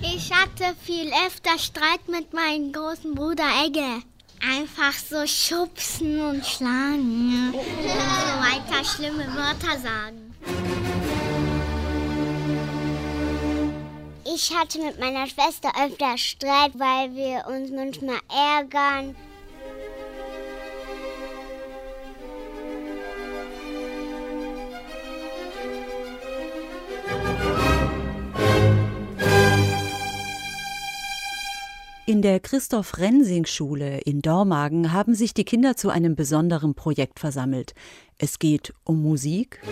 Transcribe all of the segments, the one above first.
Ich hatte viel öfter Streit mit meinem großen Bruder Egge. Einfach so schubsen und schlagen. Und so weiter schlimme Wörter sagen. Ich hatte mit meiner Schwester öfter Streit, weil wir uns manchmal ärgern. In der Christoph-Rensing-Schule in Dormagen haben sich die Kinder zu einem besonderen Projekt versammelt. Es geht um Musik.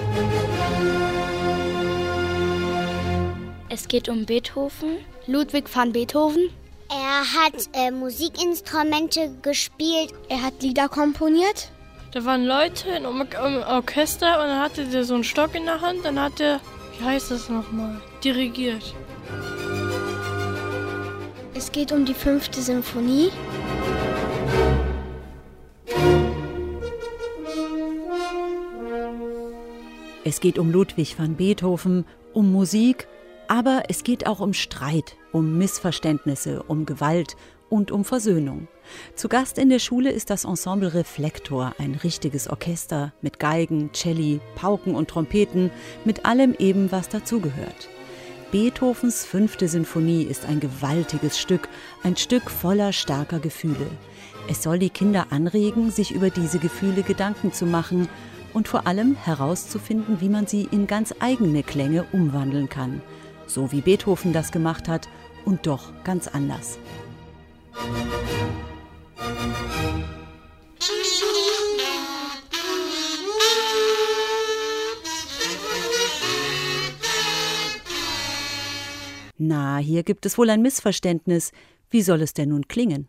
Es geht um Beethoven, Ludwig van Beethoven. Er hat Musikinstrumente gespielt. Er hat Lieder komponiert. Da waren Leute im Orchester und dann hatte der so einen Stock in der Hand. Dann hat er, wie heißt das nochmal, dirigiert. Es geht um die 5. Symphonie. Es geht um Ludwig van Beethoven, um Musik, aber es geht auch um Streit, um Missverständnisse, um Gewalt und um Versöhnung. Zu Gast in der Schule ist das Ensemble Reflektor, ein richtiges Orchester mit Geigen, Celli, Pauken und Trompeten, mit allem eben, was dazugehört. Beethovens 5. Sinfonie ist ein gewaltiges Stück, ein Stück voller starker Gefühle. Es soll die Kinder anregen, sich über diese Gefühle Gedanken zu machen und vor allem herauszufinden, wie man sie in ganz eigene Klänge umwandeln kann. So wie Beethoven das gemacht hat und doch ganz anders. Na, hier gibt es wohl ein Missverständnis. Wie soll es denn nun klingen?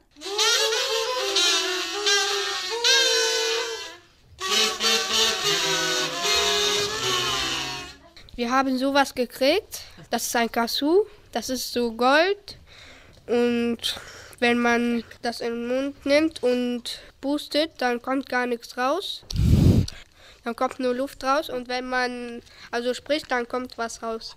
Wir haben sowas gekriegt. Das ist ein Kazoo. Das ist so Gold. Und wenn man das in den Mund nimmt und pustet, dann kommt gar nichts raus. Dann kommt nur Luft raus. Und wenn man also spricht, dann kommt was raus.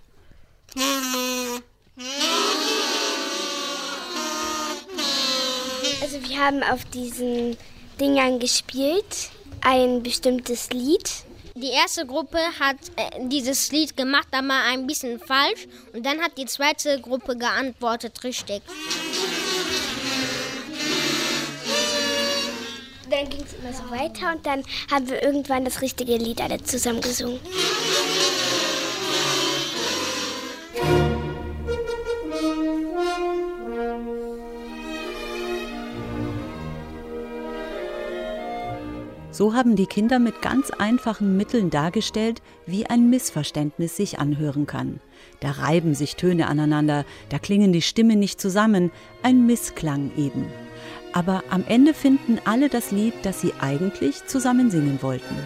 Also wir haben auf diesen Dingern gespielt, ein bestimmtes Lied. Die erste Gruppe hat dieses Lied gemacht, aber ein bisschen falsch. Und dann hat die zweite Gruppe geantwortet richtig. Dann ging es immer so weiter und dann haben wir irgendwann das richtige Lied alle zusammen gesungen. So haben die Kinder mit ganz einfachen Mitteln dargestellt, wie ein Missverständnis sich anhören kann. Da reiben sich Töne aneinander, da klingen die Stimmen nicht zusammen, ein Missklang eben. Aber am Ende finden alle das Lied, das sie eigentlich zusammen singen wollten.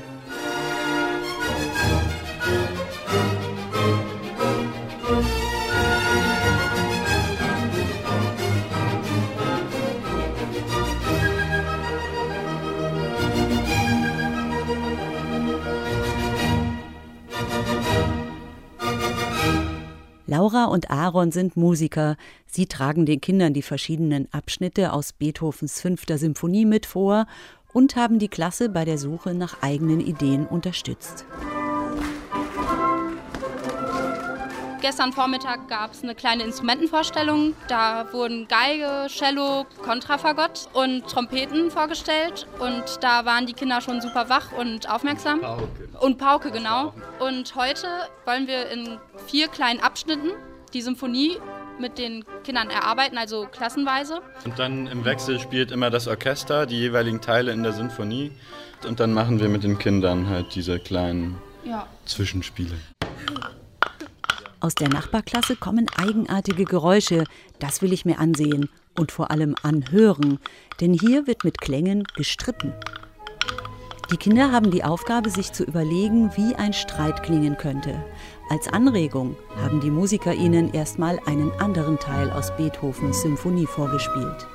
Laura und Aaron sind Musiker. Sie tragen den Kindern die verschiedenen Abschnitte aus Beethovens 5. Symphonie mit vor und haben die Klasse bei der Suche nach eigenen Ideen unterstützt. Gestern Vormittag gab es eine kleine Instrumentenvorstellung. Da wurden Geige, Cello, Kontrafagott und Trompeten vorgestellt. Und da waren die Kinder schon super wach und aufmerksam. Pauke. Und Pauke, genau. Und heute wollen wir in 4 kleinen Abschnitten die Symphonie mit den Kindern erarbeiten, also klassenweise. Und dann im Wechsel spielt immer das Orchester die jeweiligen Teile in der Sinfonie. Und dann machen wir mit den Kindern halt diese kleinen Zwischenspiele. Aus der Nachbarklasse kommen eigenartige Geräusche. Das will ich mir ansehen und vor allem anhören, denn hier wird mit Klängen gestritten. Die Kinder haben die Aufgabe, sich zu überlegen, wie ein Streit klingen könnte. Als Anregung haben die Musiker ihnen erstmal einen anderen Teil aus Beethovens Symphonie vorgespielt.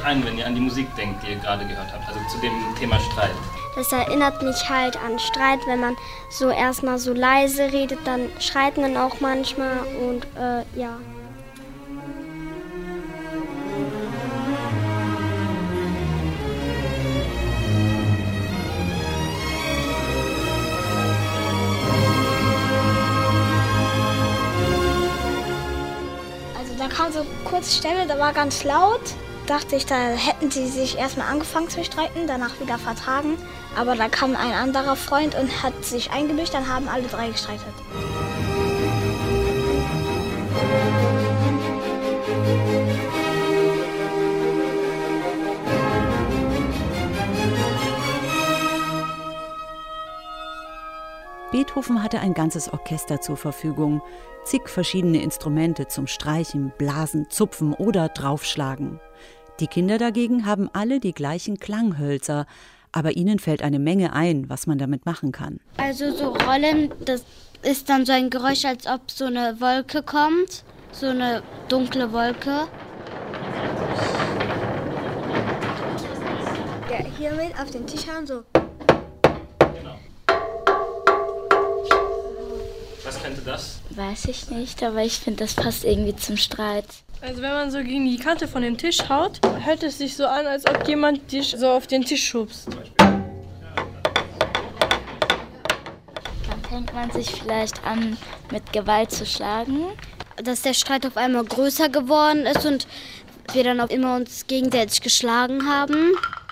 ein, wenn ihr an die Musik denkt, die ihr gerade gehört habt, also zu dem Thema Streit? Das erinnert mich halt an Streit, wenn man so erstmal so leise redet, dann schreit man auch manchmal und ja. Da kam so kurz Stelle, da war ganz laut. Dachte ich, da hätten sie sich erstmal angefangen zu streiten, danach wieder vertragen. Aber da kam ein anderer Freund und hat sich eingemischt, dann haben alle drei gestreitet. Beethoven hatte ein ganzes Orchester zur Verfügung, zig verschiedene Instrumente zum Streichen, Blasen, Zupfen oder Draufschlagen. Die Kinder dagegen haben alle die gleichen Klanghölzer, aber ihnen fällt eine Menge ein, was man damit machen kann. Also so Rollen, das ist dann so ein Geräusch, als ob so eine Wolke kommt, so eine dunkle Wolke. Ja, hier mit auf den Tisch hauen, so. Was könnte das? Weiß ich nicht, aber ich finde, das passt irgendwie zum Streit. Also wenn man so gegen die Kante von dem Tisch haut, hört es sich so an, als ob jemand dich so auf den Tisch schubst. Dann fängt man sich vielleicht an, mit Gewalt zu schlagen. Dass der Streit auf einmal größer geworden ist und wir dann auch immer uns gegenseitig geschlagen haben.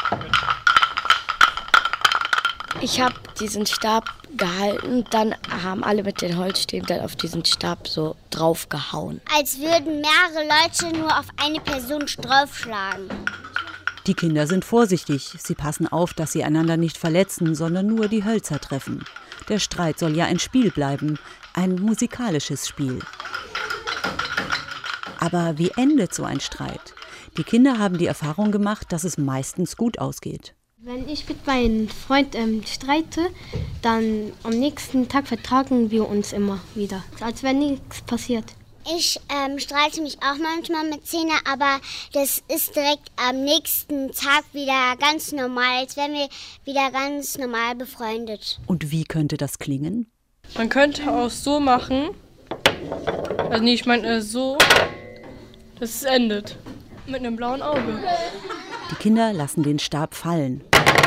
Ich habe diesen Stab gehalten, dann haben alle mit den Holzstäben dann auf diesen Stab so draufgehauen. Als würden mehrere Leute nur auf eine Person draufschlagen. Die Kinder sind vorsichtig. Sie passen auf, dass sie einander nicht verletzen, sondern nur die Hölzer treffen. Der Streit soll ja ein Spiel bleiben, ein musikalisches Spiel. Aber wie endet so ein Streit? Die Kinder haben die Erfahrung gemacht, dass es meistens gut ausgeht. Wenn ich mit meinem Freund streite, dann am nächsten Tag vertragen wir uns immer wieder, als wenn nichts passiert. Ich streite mich auch manchmal mit Zähne, aber das ist direkt am nächsten Tag wieder ganz normal, als wären wir wieder ganz normal befreundet. Und wie könnte das klingen? Man könnte auch so machen, also nee, ich meine so, dass es endet, mit einem blauen Auge. Die Kinder lassen den Stab fallen.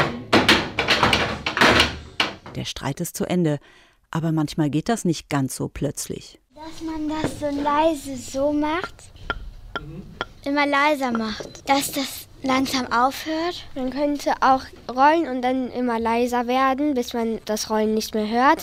Der Streit ist zu Ende, aber manchmal geht das nicht ganz so plötzlich. Dass man das so leise so macht, immer leiser macht, dass das langsam aufhört. Man könnte auch rollen und dann immer leiser werden, bis man das Rollen nicht mehr hört.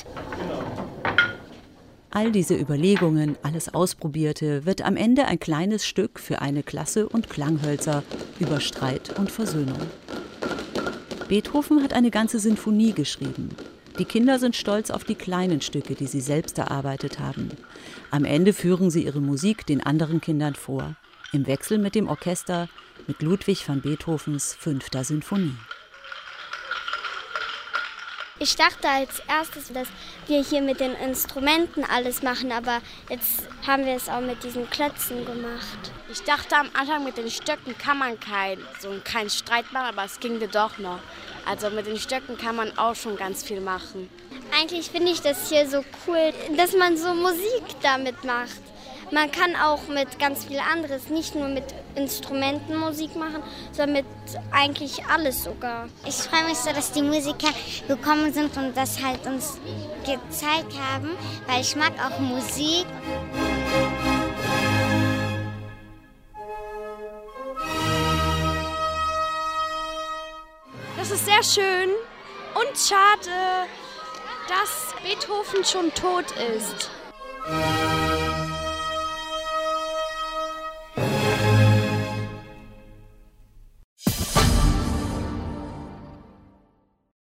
All diese Überlegungen, alles Ausprobierte, wird am Ende ein kleines Stück für eine Klasse und Klanghölzer über Streit und Versöhnung. Beethoven hat eine ganze Sinfonie geschrieben. Die Kinder sind stolz auf die kleinen Stücke, die sie selbst erarbeitet haben. Am Ende führen sie ihre Musik den anderen Kindern vor, im Wechsel mit dem Orchester, mit Ludwig van Beethovens 5. Sinfonie. Ich dachte als erstes, dass wir hier mit den Instrumenten alles machen, aber jetzt haben wir es auch mit diesen Klötzen gemacht. Ich dachte am Anfang, mit den Stöcken kann man keinen Streit machen, aber es ging doch noch. Also mit den Stöcken kann man auch schon ganz viel machen. Eigentlich finde ich das hier so cool, dass man so Musik damit macht. Man kann auch mit ganz viel anderes, nicht nur mit Instrumenten Musik machen, sondern mit eigentlich alles sogar. Ich freue mich so, dass die Musiker gekommen sind und das halt uns gezeigt haben, weil ich mag auch Musik. Das ist sehr schön und schade, dass Beethoven schon tot ist.